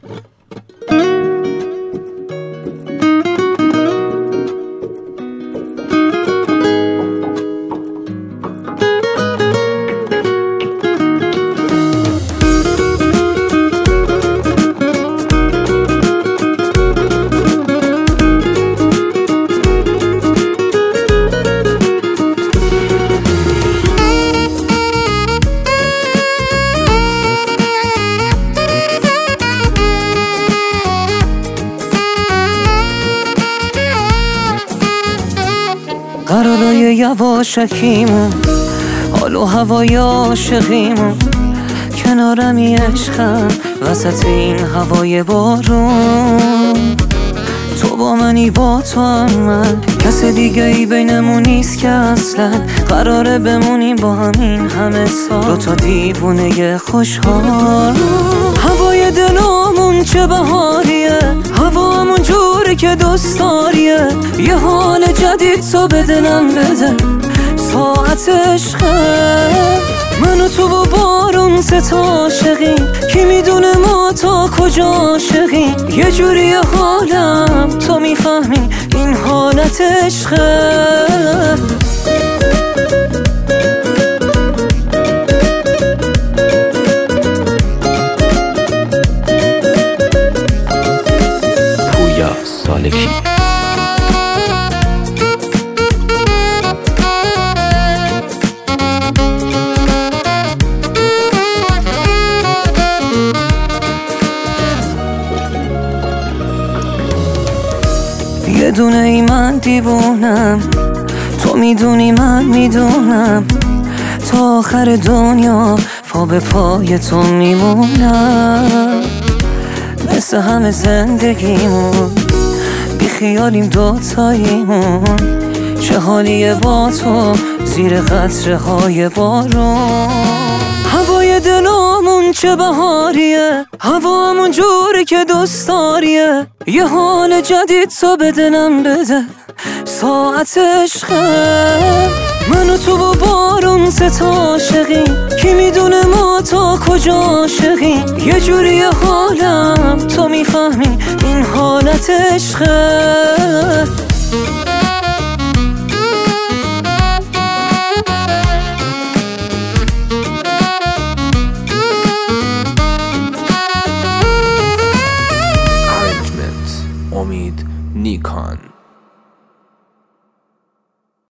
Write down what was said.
قرارای یواشکیمون، حال و هوای عاشقیمون، کنارمی عشقم وسط این هوای بارون. تو با منی با تو هم من، کس دیگه ای بینمون نیست که اصلا قراره بمونیم با همین همه سال، دوتا دیوونه خوشحال. هوای دلامون چه بهاریه، هوامون جوره که دوست داریه، یه حال جدید تو به دلم بده، ساعت عشقه. من و تو و بارون ستا عاشقیم، کی میدونه ما تا کجا عاشقیم، یه جوری حالم تو میفهمی این حالت عشقه. پویا سالکی. یه دونه ای من دیوونم، تو میدونی من میدونم، تا آخر دنیا پا به پای تو میمونم. مثل همه زندگیمون بی خیالیم دوتاییمون، چه حالیه با تو زیر قطره های بارون. هوای دلامون چه بهاریه، هوامون جوره که دوست داریه، یه حال جدید تو به دلم بده، ساعت عشقه. من و تو و بارون ستا عاشقیم، کی میدونه ما تا کجا عاشقیم، یه جوری حالم تو میفهمی این حالت عشقه.